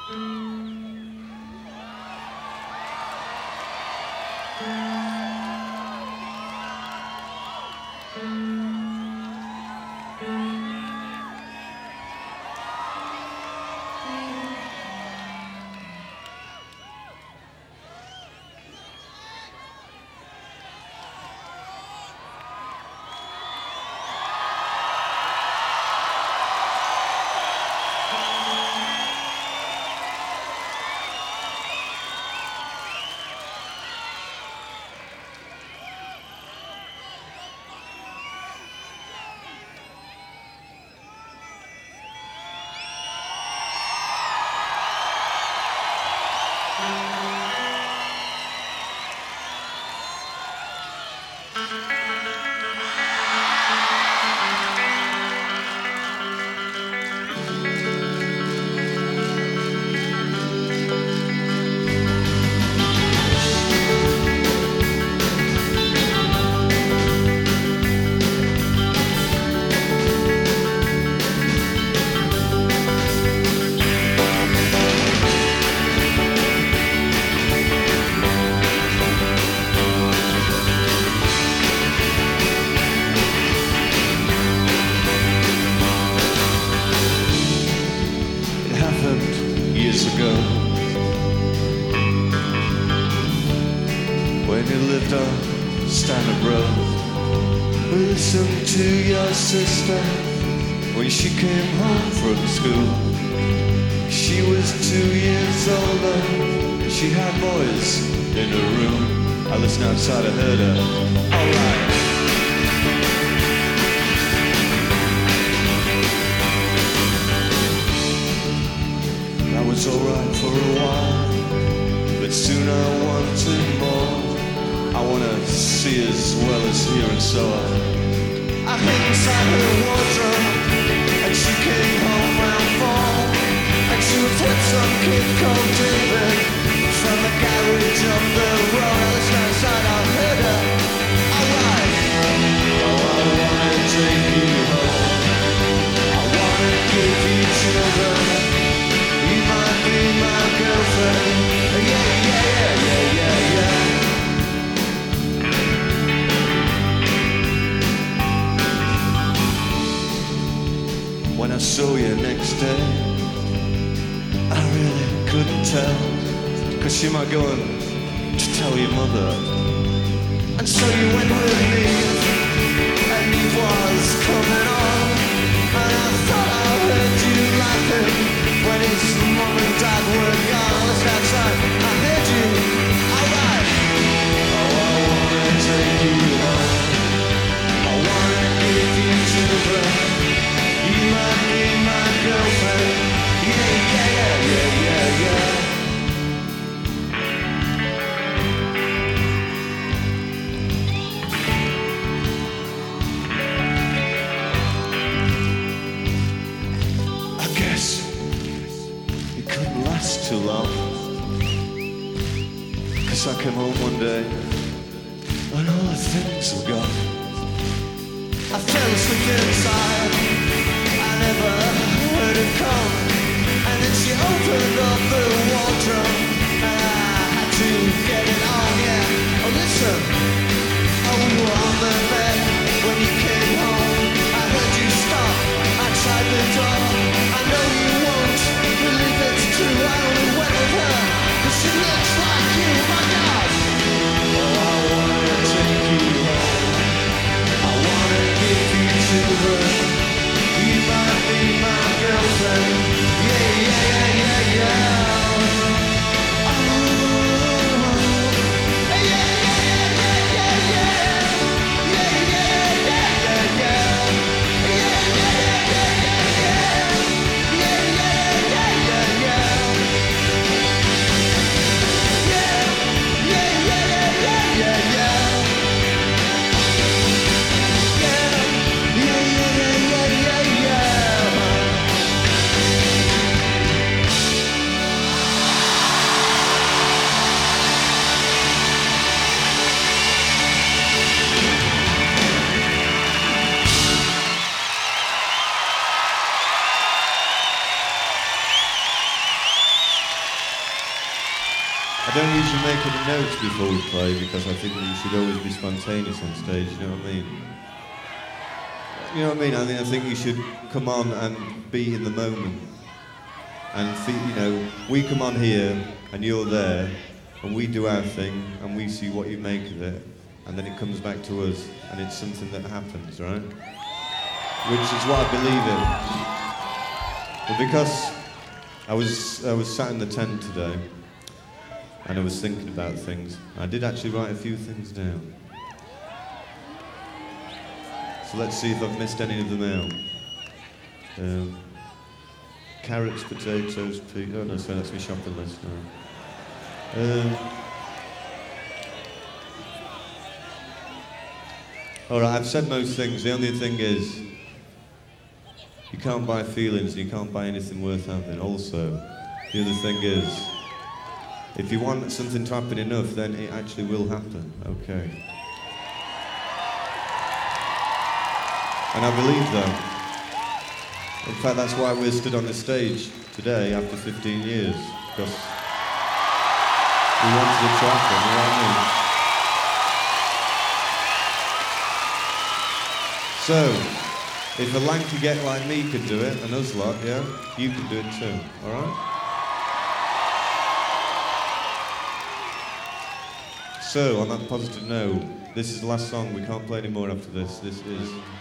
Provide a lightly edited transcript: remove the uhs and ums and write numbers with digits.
Years ago, when you lived on Standard Road, we listened to your sister when she came home from school. She was 2 years older, she had boys in her room. I listened outside, I heard her, alright. It's alright for a while, but soon I wanted more. I wanna see as well as hear and so on. I hid inside her wardrobe, and she came home round 4. And she was with some kid called David from the garage up the road. I listened outside, I heard her, alright. Oh, I wanna take you home, I wanna give you children. You might be my girlfriend. Yeah, yeah, yeah, yeah, yeah. When I saw you next day, I really couldn't tell, 'cause she might go on to tell your mother. And so you went with me, and Eve was coming on, and I thought I heard you laughing when his mom and dad were gone. I was outside, I heard you, alright. Oh, I wanna take you home, I wanna give you children. You might be my girlfriend. Yeah, yeah, yeah, yeah, yeah, yeah. I guess it couldn't last too long, 'cause I came home one day and all the things were gone. I fell asleep inside, I never heard it come. And then she opened up the wardrobe, and I had to get it on, yeah. Oh, listen, oh, we were on the bed when you came home. I heard you stop outside the door. I know you won't believe it's true, I only went with her 'cause she looks like you, my God. Oh, I wanna take you home, I wanna give you children. You might be my I don't usually make any notes before we play because I think that you should always be spontaneous on stage, you know what I mean? You know what I mean? I think you should come on and be in the moment. And we come on here and you're there and we do our thing and we see what you make of it and then it comes back to us and it's something that happens, right? Which is what I believe in. But because I was sat in the tent today and I was thinking about things. I did actually write a few things down. So let's see if I've missed any of them out. Carrots, potatoes, peas. Oh no, sorry, that's my shopping list. No. Alright, I've said most things. The only thing is, you can't buy feelings, you can't buy anything worth having. Also, the other thing is, if you want something to happen enough, then it actually will happen, okay? And I believe that. In fact, that's why we're stood on this stage today after 15 years, because we wanted it to happen, you know what I mean? So, if a lanky get like me could do it, and us lot, yeah, you can do it too, alright? So, on that positive note, this is the last song. We can't play any more after this. This is